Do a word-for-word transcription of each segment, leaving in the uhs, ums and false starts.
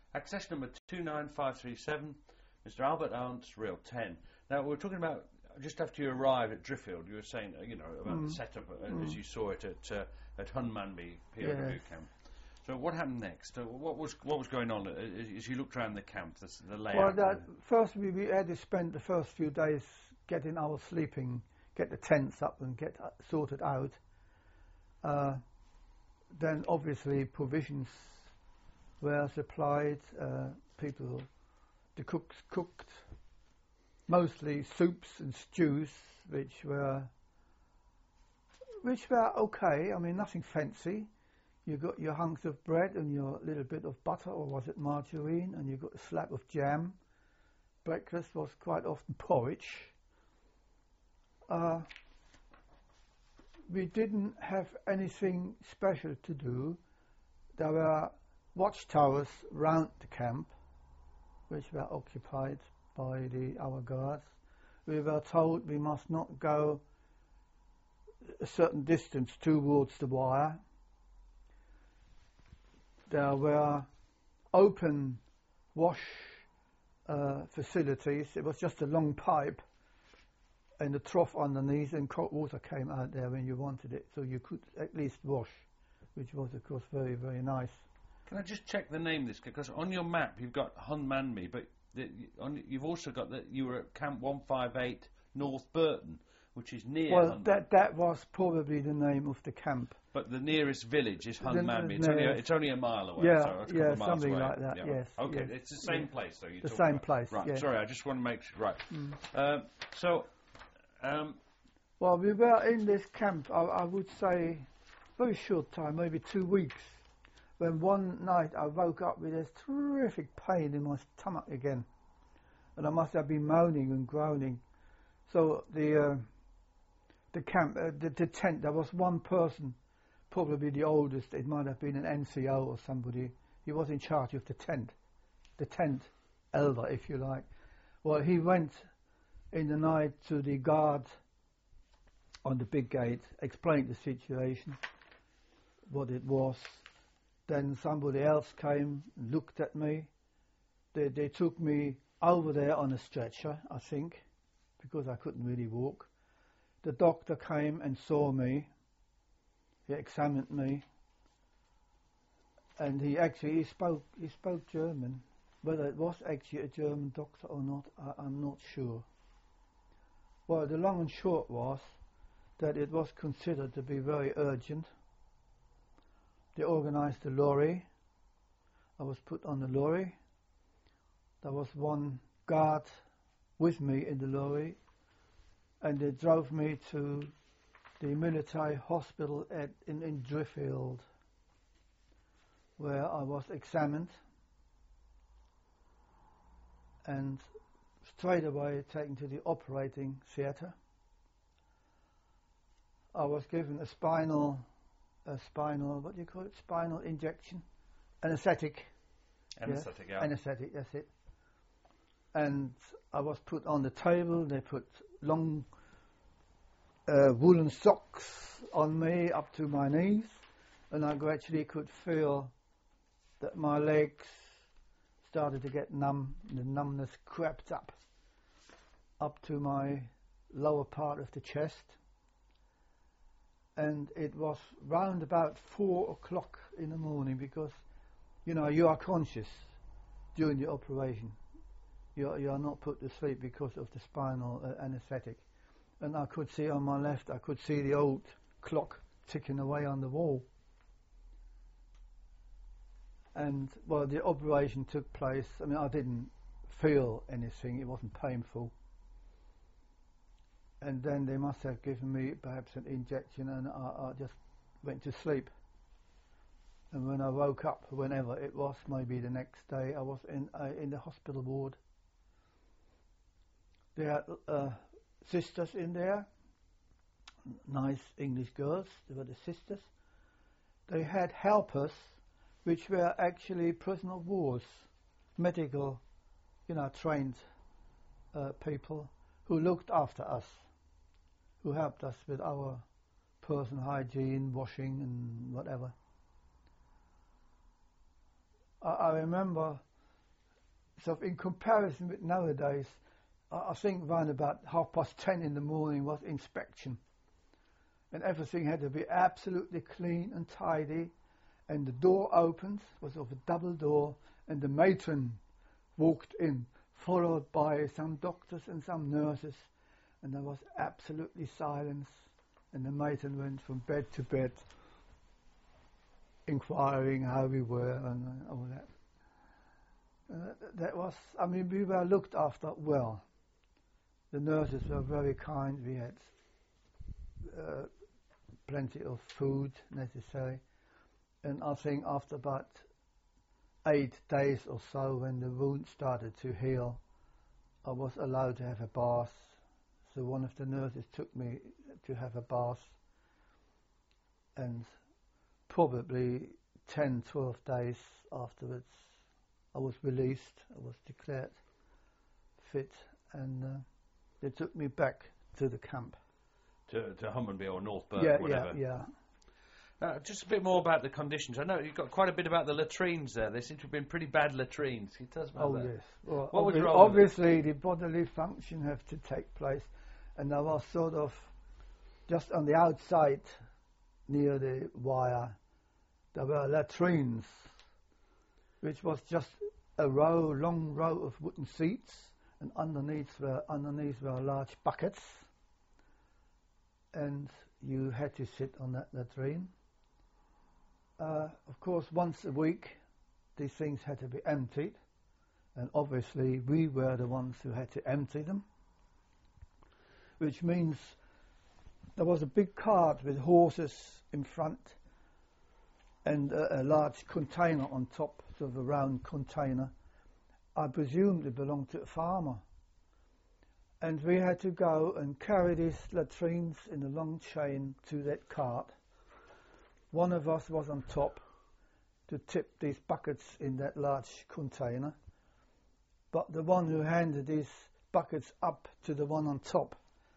Access number two nine five three seven, Mister Albert Arndt's Real ten. Now, we're talking about just after you arrived at Driffield, you were saying, uh, you know, about mm. the setup uh, mm. as you saw it at uh, at Hunmanby P O W yes. camp. So what happened next? Uh, what was what was going on as, as you looked around the camp, the, the layout? Well, that, first we, we had to spend the first few days getting our sleeping, get the tents up and get uh, sorted out. Uh, then obviously provisions were supplied, uh, people, the cooks cooked, mostly soups and stews, which were, which were okay, I mean nothing fancy. You got your hunks of bread and your little bit of butter, or was it margarine, and you got a slab of jam. Breakfast was quite often porridge. Uh, we didn't have anything special to do. There were watchtowers round the camp, which were occupied by the our guards. We were told we must not go a certain distance towards the wire. There were open wash uh, facilities. It was just a long pipe and a trough underneath, and cold water came out there when you wanted it, so you could at least wash, which was of course very, very nice. Can I just check the name of this? Because on your map you've got Hunmanby, but the, on, you've also got that you were at Camp one five eight North Burton, which is near Well, Hunmanby. that that was probably the name of the camp. But the nearest village is Hunmanby. It's, only a, it's only a mile away. Yeah, so it's a couple yeah, of miles something away. like that, yeah. yes. Okay, yes, it's the same yes. place, though. You the talk same about. place, Right, yes. sorry, I just want to make sure. Right. Mm. Um, so, um, well, we were in this camp, I, I would say, very short time, maybe two weeks, when one night I woke up with this terrific pain in my stomach again. And I must have been moaning and groaning. So the uh, the camp, uh, the, the tent, there was one person, probably the oldest, it might have been an N C O or somebody, he was in charge of the tent, the tent elder, if you like. Well, he went in the night to the guard on the big gate, explained the situation, what it was. Then somebody else came, looked at me. They, they took me over there on a stretcher, I think, because I couldn't really walk. The doctor came and saw me. He examined me, and he actually he spoke he spoke German. Whether it was actually a German doctor or not, I, I'm not sure. Well, the long and short was that it was considered to be very urgent. They organised a lorry. I was put on the lorry. There was one guard with me in the lorry, and they drove me to the military hospital at, in, in Driffield, where I was examined and straight away taken to the operating theatre. I was given a spinal, a spinal, what do you call it, spinal injection, anaesthetic. Anaesthetic, yes, yeah. Anaesthetic, that's it. And I was put on the table. They put long uh, woolen socks on me up to my knees, and I gradually could feel that my legs started to get numb. The numbness crept up, up to my lower part of the chest. And it was round about four o'clock in the morning, because, you know, you are conscious during the operation. You are, you are not put to sleep because of the spinal uh, anaesthetic. And I could see on my left, I could see the old clock ticking away on the wall. And, well, the operation took place. I mean, I didn't feel anything. It wasn't painful. And then they must have given me perhaps an injection, and I, I just went to sleep. And when I woke up, whenever it was, maybe the next day, I was in uh, in the hospital ward. There had uh, sisters in there, nice English girls. They were the sisters. They had helpers, which were actually prisoner of wars, medical, you know, trained uh, people who looked after us, who helped us with our personal hygiene, washing and whatever. I, I remember so in comparison with nowadays, I, I think around about half past ten in the morning was inspection. And everything had to be absolutely clean and tidy. And the door opened, was of a double door, and the matron walked in, followed by some doctors and some nurses. And there was absolutely silence. And the matron went from bed to bed, inquiring how we were and uh, all that. And that, that was, I mean, we were looked after well. The nurses were very kind. We had uh, plenty of food necessary. And I think after about eight days or so, when the wound started to heal, I was allowed to have a bath. So one of the nurses took me to have a bath, and probably ten, twelve days afterwards, I was released. I was declared fit, and uh, they took me back to the camp. To, to Hummonby or North Burke, yeah, whatever. Yeah, yeah. Uh, just a bit more about the conditions. I know you've got quite a bit about the latrines there. They seem to have been pretty bad latrines. Can you tell us about oh, that? Oh yes. Well, what was obvi- wrong obviously, with the bodily function have to take place, and I was sort of just on the outside, near the wire. There were latrines, which was just a row, long row of wooden seats, and underneath were underneath were large buckets, and you had to sit on that latrine. Uh, of course, once a week, these things had to be emptied, and obviously we were the ones who had to empty them, which means there was a big cart with horses in front and a, a large container on top, sort of a round container. I presumed it belonged to a farmer. And we had to go and carry these latrines in a long chain to that cart. One of us was on top to tip these buckets in that large container, but the one who handed these buckets up to the one on top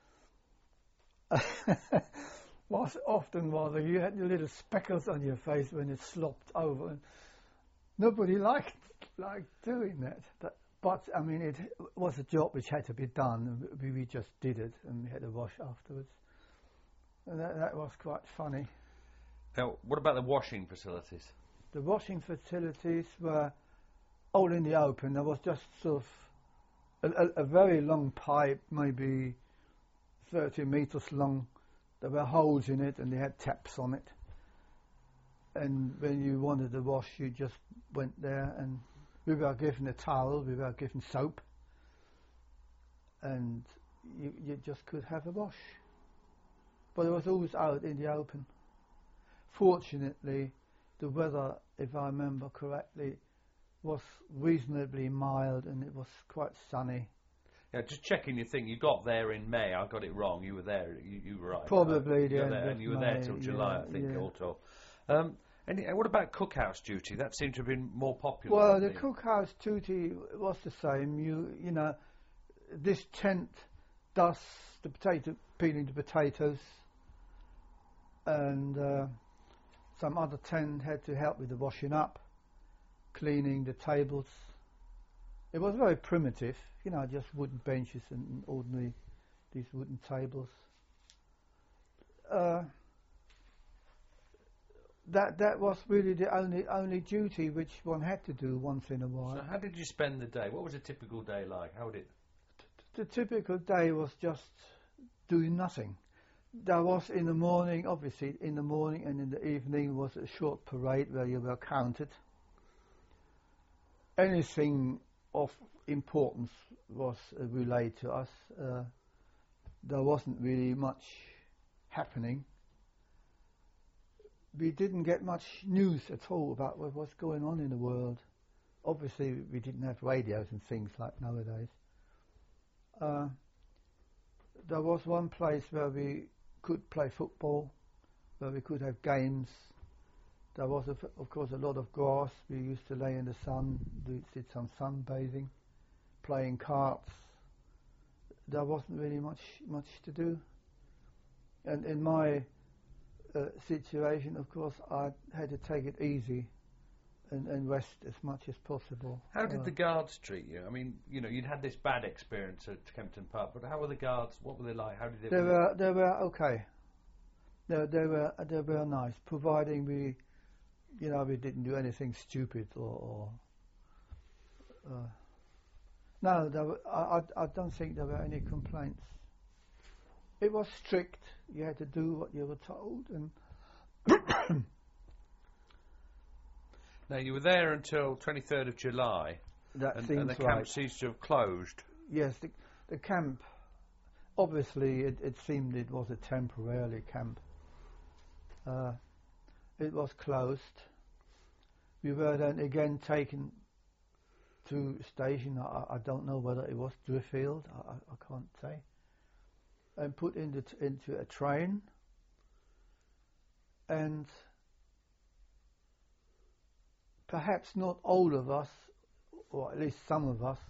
was often rather, you had the little speckles on your face when it slopped over, and nobody liked liked doing that. But, but I mean, it was a job which had to be done, and we, we just did it, and we had to wash afterwards. And that, that was quite funny. Now, what about the washing facilities? The washing facilities were all in the open. There was just sort of a, a, a very long pipe, maybe thirty meters long. There were holes in it, and they had taps on it. And when you wanted to wash, you just went there, and we were given a towel, we were given soap, and you, you just could have a wash. But it was always out in the open. Fortunately, the weather, if I remember correctly, was reasonably mild, and it was quite sunny. Yeah, just checking your thing. You got there in May. I got it wrong. You were there. You, you were right. Probably uh, the you end there, of and you were May, there till July, yeah, I think, yeah. all told. Um, and uh, what about cookhouse duty? That seemed to have been more popular. Well, I the think. cookhouse duty was the same. You, you know, this tent does the potato, peeling the potatoes, and uh, some other tent had to help with the washing up, cleaning the tables. It was very primitive, you know, just wooden benches and ordinary, these wooden tables. Uh, that that was really the only only duty which one had to do once in a while. So how did you spend the day? What was a typical day like? How would it? The typical day was just doing nothing. There was in the morning, obviously, in the morning and in the evening was a short parade where you were counted. Anything of importance was uh, relayed to us. Uh, there wasn't really much happening. We didn't get much news at all about what was going on in the world. Obviously, we didn't have radios and things like nowadays. Uh, there was one place where we could play football, where we could have games. There was, of, of course, a lot of grass. We used to lay in the sun, do, did some sunbathing, playing cards. There wasn't really much much to do. And in my uh, situation, of course, I had to take it easy and, and rest as much as possible. How did uh, the guards treat you? I mean, you know, you'd had this bad experience at Kempton Park, but how were the guards? What were they like? How did they? They were they were okay. They they were they were nice, providing we, you know, we didn't do anything stupid or. or uh, no, there were, I I I don't think there were any complaints. It was strict. You had to do what you were told, and. Now, you were there until twenty-third of July, That and, seems and the right. camp seems to have closed. Yes, the, the camp, obviously it, it seemed it was a temporary camp. Uh, it was closed. We were then again taken to a station, I, I don't know whether it was Driffield, I, I can't say, and put into, t- into a train, and perhaps not all of us, or at least some of us,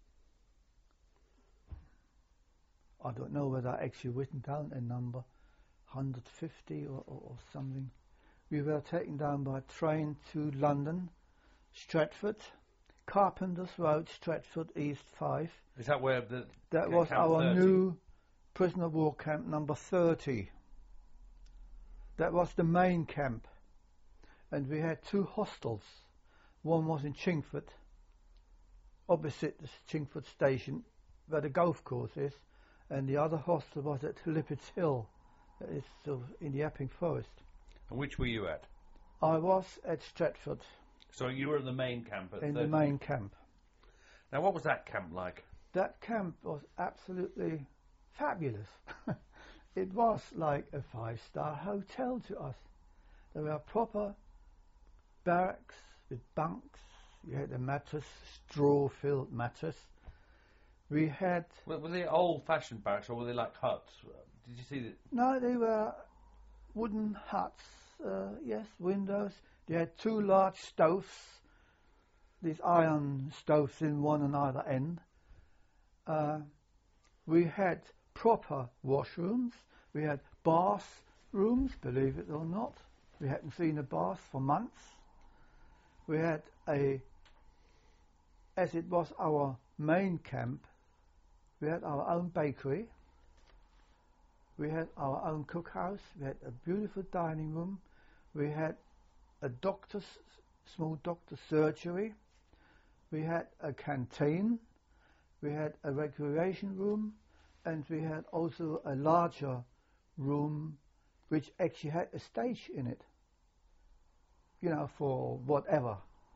I don't know whether I actually written down a number, one hundred fifty or, or, or something. We were taken down by train to London, Stratford, Carpenter's Road, Stratford East five. Is that where the That ca- was camp our thirty? new prisoner of war camp number thirty. That was the main camp. And we had two hostels. One was in Chingford, opposite the Chingford station, where the golf course is, and the other hostel was at Lippett's Hill, that is sort of in the Epping Forest. And which were you at? I was at Stratford, So you were at the main camp at in thirty. the main camp. Now, what was that camp like? That camp was absolutely fabulous. It was like a five-star hotel to us. There were proper barracks with bunks. You had a mattress, straw-filled mattress. We had... Were, were they old-fashioned barracks, or were they like huts? Did you see that? No, they were wooden huts, uh, yes, windows. They had two large stoves, these iron stoves in one and either end. Uh, we had proper washrooms. We had bath rooms, believe it or not. We hadn't seen a bath for months. We had a, as it was our main camp, we had our own bakery. We had our own cookhouse. We had a beautiful dining room. We had a doctor's, small doctor's surgery. We had a canteen. We had a recreation room. And we had also a larger room which actually had a stage in it, you know, for whatever.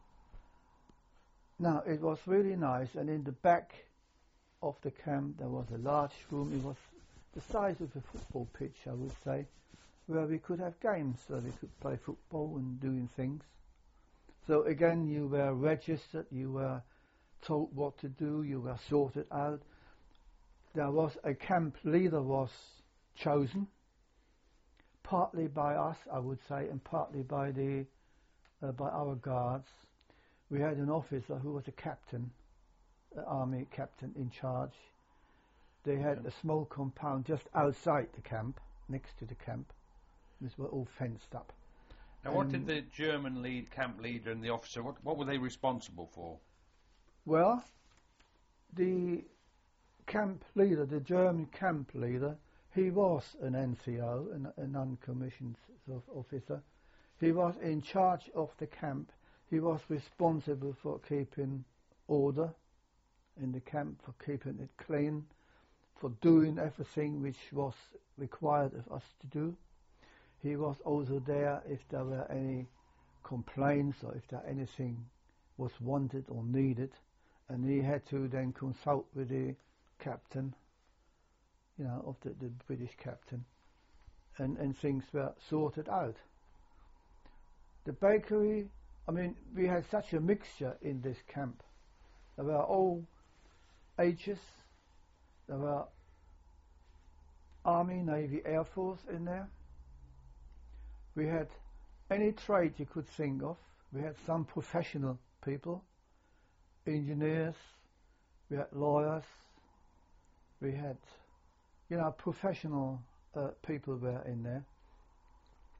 Now, it was really nice, and in the back of the camp there was a large room. It was the size of a football pitch, I would say, where we could have games, so we could play football and doing things. So again, you were registered, you were told what to do, you were sorted out. There was a camp leader was chosen, partly by us, I would say, and partly by the uh, by our guards. We had an officer who was a captain, an army captain in charge. They had Yeah. a small compound just outside the camp, next to the camp. These were all fenced up. Now, what did And- the German lead camp leader and the officer? What what were they responsible for? Well, the camp leader, the German camp leader, he was an N C O, an, a non-commissioned sort of officer. He was in charge of the camp. He was responsible for keeping order in the camp, for keeping it clean, for doing everything which was required of us to do. He was also there if there were any complaints or if there anything was wanted or needed, and he had to then consult with the captain, you know, of the, the British captain, and, and things were sorted out. The bakery, I mean, we had such a mixture in this camp. There were all ages. There were Army, Navy, Air Force in there. We had any trade you could think of. We had some professional people, engineers, we had lawyers, we had, you know, professional uh, people were in there.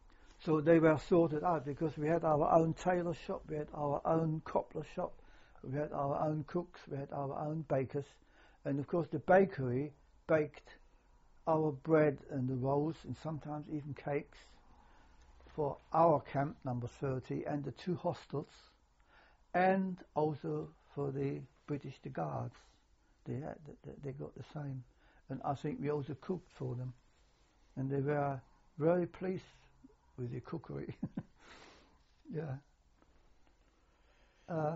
So they were sorted out because we had our own tailor shop, we had our own cobbler shop, we had our own cooks, we had our own bakers, and of course the bakery baked our bread and the rolls and sometimes even cakes for our camp number thirty and the two hostels, and also for the British the Guards. They had, they, they got the same, and I think we also cooked for them, and they were very pleased with the cookery. Yeah. Uh,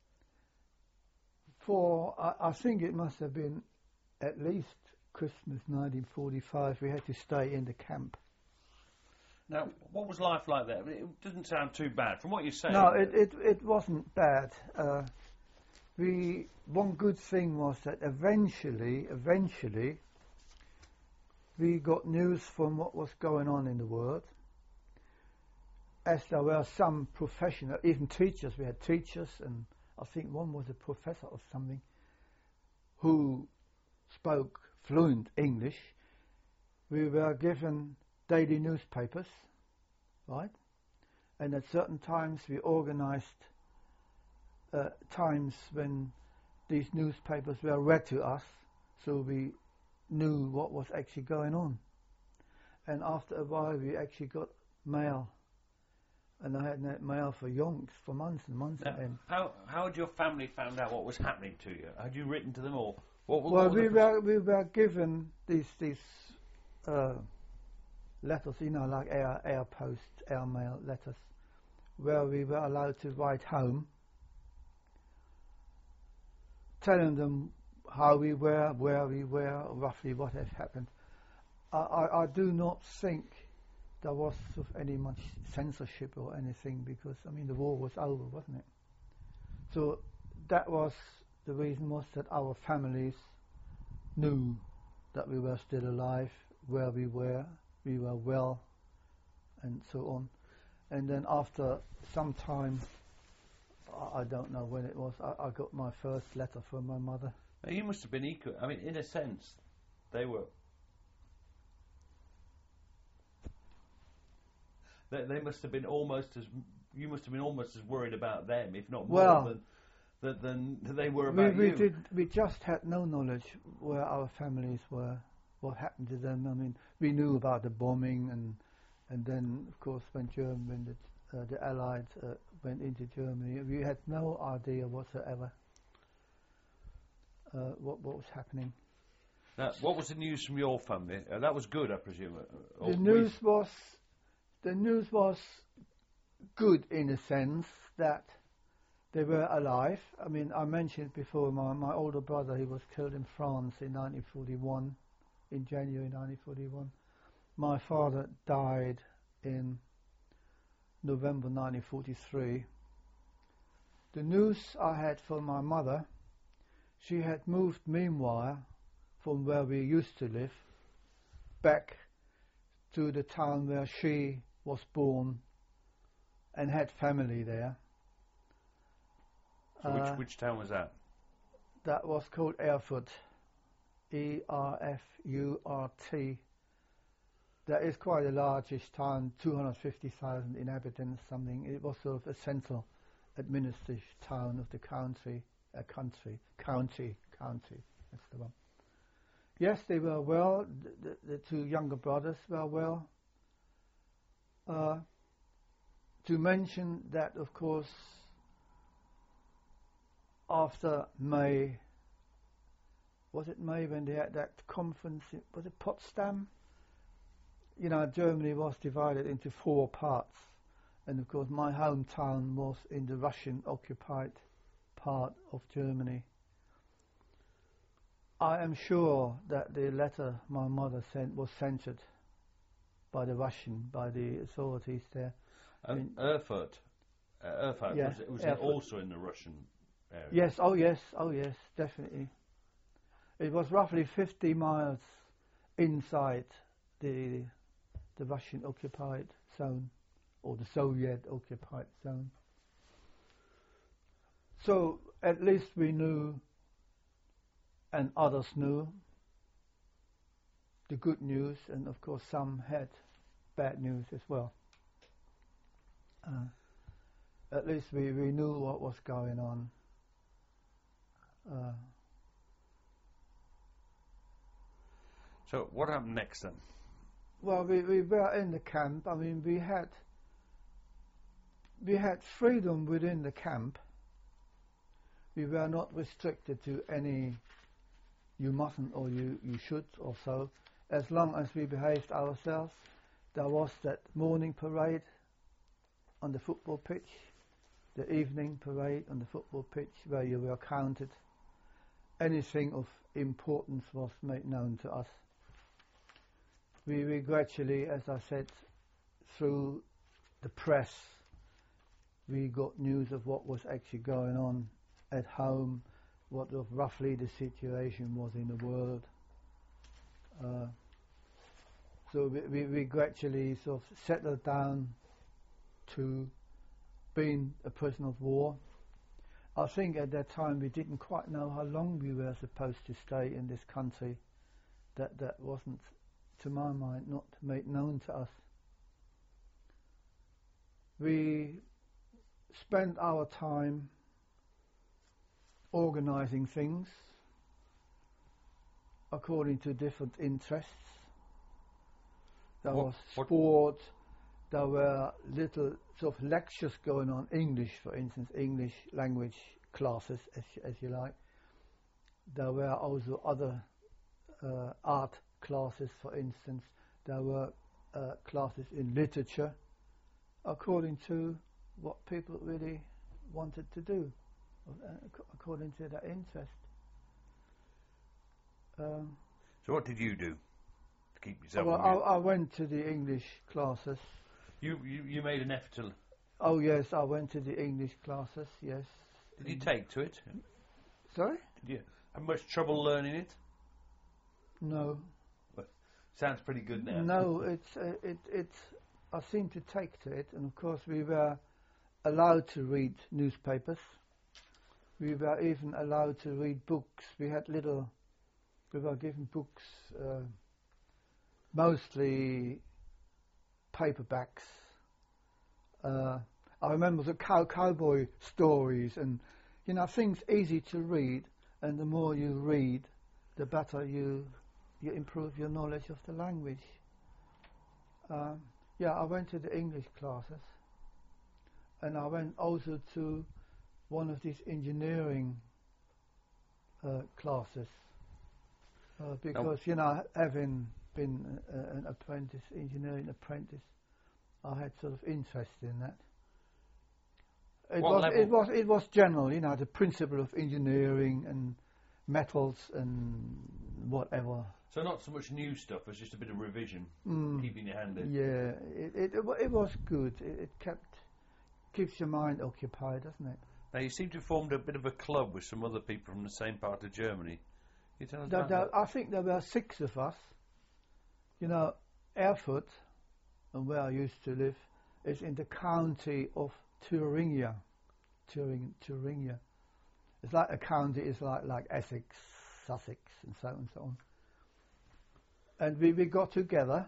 for I, I think it must have been at least Christmas nineteen forty-five. We had to stay in the camp. Now, what was life like there? I mean, it doesn't sound too bad from what you're saying. No, it it, it wasn't bad. Uh, we one good thing was that eventually, eventually, we got news from what was going on in the world. As there were some professional, even teachers, we had teachers, and I think one was a professor or something, who spoke fluent English. We were given daily newspapers, right? And at certain times we organized uh, times when these newspapers were read to us, so we knew what was actually going on. And after a while we actually got mail. And I had that mail for yonks for months and months. Now, and how how had your family found out what was happening to you? Had you written to them, or what? what well, what we the were we were given these these uh, letters, you know, like air air post, air mail letters, where we were allowed to write home, telling them how we were, where we were, roughly what had happened. I I, I do not think there was sort of any much censorship or anything, because I mean the war was over, wasn't it? So that was the reason, was that our families knew that we were still alive, where we were, we were well, and so on. And then after some time, I, I don't know when it was, I, I got my first letter from my mother. Now, you must have been equal. I mean, in a sense, they were. They, they must have been almost as. You must have been almost as worried about them, if not more, well, than, than than they were we, about we you. Did, we just had no knowledge where our families were, what happened to them. I mean, we knew about the bombing, and and then of course when Germany, when the, uh, the Allies uh, went into Germany, we had no idea whatsoever uh, what what was happening. Now, what was the news from your family? Uh, that was good, I presume. Uh, The news was the news was good in a sense that they were alive. I mean, I mentioned before my my older brother, he was killed in France in nineteen forty-one, in January nineteen forty-one. My father died in November nineteen forty-three. The news I had from my mother, she had moved meanwhile from where we used to live back to the town where she was born and had family there. So uh, which which town was that? That was called Erfurt, E R F U R T. That is quite a largish town, two hundred fifty thousand inhabitants, something. It was sort of a central administrative town of the country, a country, county, county, that's the one. Yes, they were well, the, the, the two younger brothers were well. Uh, to mention that, of course, after May, was it May when they had that conference, was it Potsdam? You know, Germany was divided into four parts, and of course my hometown was in the Russian-occupied part of Germany. I am sure that the letter my mother sent was censored by the Russian, by the authorities there. Um, Erfurt. Uh, Erfurt, yeah, was it, was Erfurt. it also in the Russian area? Yes, oh yes, oh yes, definitely. It was roughly fifty miles inside the the Russian occupied zone, or the Soviet occupied zone. So at least we knew, and others knew, the good news, and of course some had bad news as well. Uh, at least we, we knew what was going on. Uh, so what happened next then? well, we, we were in the camp. I mean, we had we had freedom within the camp. We were not restricted to any you mustn't or you, you should or so. As long as we behaved ourselves, there was that morning parade on the football pitch, the evening parade on the football pitch where you were counted. Anything of importance was made known to us. We, we gradually, as I said, through the press, we got news of what was actually going on at home, what of roughly the situation was in the world. Uh, so we, we, we gradually sort of settled down to being a prisoner of war. I think at that time we didn't quite know how long we were supposed to stay in this country. That that wasn't, to my mind, not made known to us. We spent our time organising things according to different interests. There what, was what sport, there were little sort of lectures going on, English for instance, English language classes as, as you like. There were also other uh, art classes for instance. There were uh, classes in literature according to what people really wanted to do, uh, ac- according to their interest. Um, so what did you do to keep yourself? well, I, I went to the English classes. You, you you made an effort to. Oh yes, I went to the English classes. Yes. Did you take to it? Sorry? Did you have much trouble learning it? No. Well, sounds pretty good now. No, it's uh, it it. I seemed to take to it, and of course we were allowed to read newspapers. We were even allowed to read books. We had little. We were given books, uh, mostly paperbacks. Uh, I remember the cow cowboy stories, and you know things easy to read. And the more you read, the better you you improve your knowledge of the language. Um, yeah, I went to the English classes, and I went also to one of these engineering uh, classes. Uh, because, you know, having been uh, an apprentice, engineering apprentice, I had sort of interest in that. It What was, level? it was, it was general, you know, the principle of engineering and metals and whatever. So not so much new stuff, as just a bit of revision, Mm. keeping your hand in. Yeah, it, it, it, wa- it was good. It, it kept, keeps your mind occupied, doesn't it? Now you seem to have formed a bit of a club with some other people from the same part of Germany. Can you tell us There, about there, that? I think there were six of us. You know, Erfurt, and where I used to live, is in the county of Thuringia. Thuring, Thuringia. It's like a county, it's like, like Essex, Sussex, and so on and so on. And we, we got together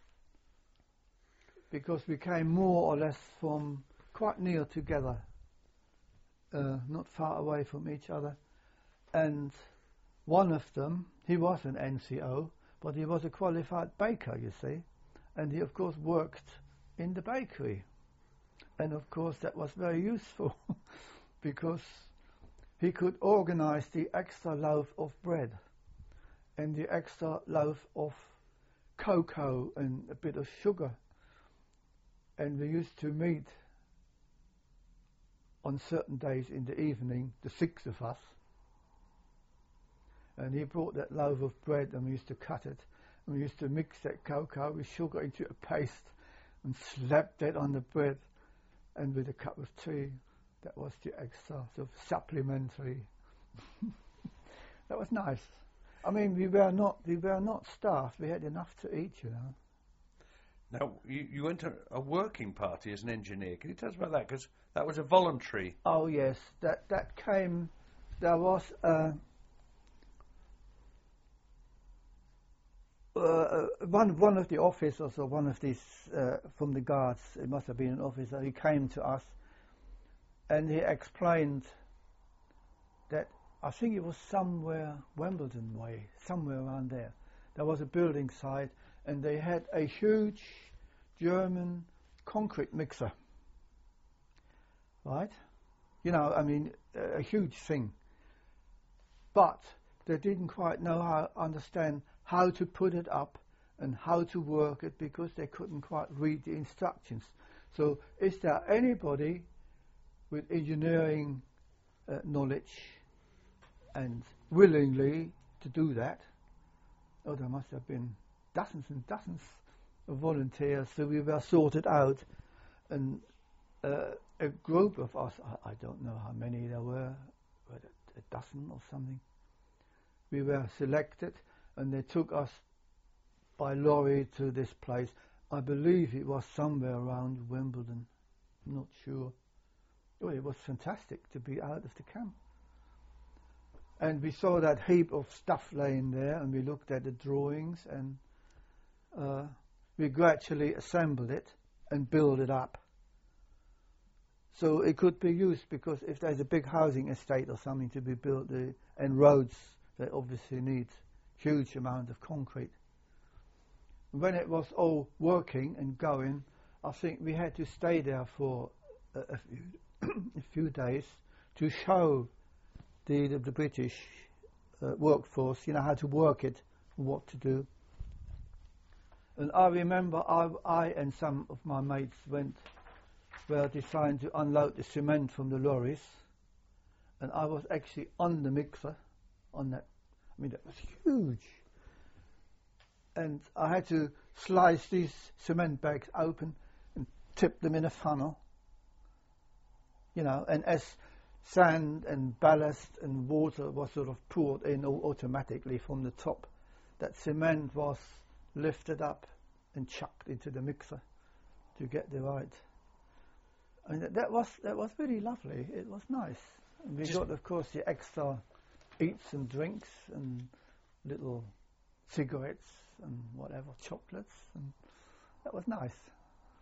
because we came more or less from quite near together, uh, not far away from each other. And one of them, he was an N C O, but he was a qualified baker, you see, and he of course worked in the bakery. And of course that was very useful because he could organize the extra loaf of bread and the extra loaf of cocoa and a bit of sugar. And we used to meet on certain days in the evening, the six of us, and he brought that loaf of bread and we used to cut it, and we used to mix that cocoa with sugar into a paste and slap that on the bread, and with a cup of tea. That was the extra sort of supplementary. That was nice. I mean, we were not we were not starved. We had enough to eat, you know. Now, you, you went to a working party as an engineer. Can you tell us about that? Because that was a voluntary. Oh yes, that that came. There was a uh, one one of the officers or one of these uh, from the guards, it must have been an officer, he came to us and he explained that I think it was somewhere Wimbledon way, somewhere around there. There was a building site and they had a huge German concrete mixer, right? You know, I mean, a, a huge thing. But they didn't quite know how understand how to put it up and how to work it because they couldn't quite read the instructions. So is there anybody with engineering uh, knowledge and willingly to do that? Oh, there must have been dozens and dozens of volunteers, so we were sorted out, and uh, a group of us, I, I don't know how many there were, but a, a dozen or something, we were selected, and they took us by lorry to this place. I believe it was somewhere around Wimbledon, I'm not sure. Oh, it was fantastic to be out of the camp. And we saw that heap of stuff laying there, and we looked at the drawings, and uh, we gradually assembled it and built it up. So it could be used, because if there's a big housing estate or something to be built, uh, and roads, they obviously need huge amount of concrete. When it was all working and going, I think we had to stay there for a, a, few, a few days to show the, the, the British uh, workforce, you know, how to work it, what to do. And I remember I, I and some of my mates went, were designed to unload the cement from the lorries, and I was actually on the mixer, on that, I mean, that was huge. And I had to slice these cement bags open and tip them in a funnel, you know, and as sand and ballast and water was sort of poured in automatically from the top, that cement was lifted up and chucked into the mixer to get the right. I mean, that was that was really lovely. It was nice. And we Just got, of course, the extra eats and drinks and little cigarettes and whatever, chocolates, and that was nice.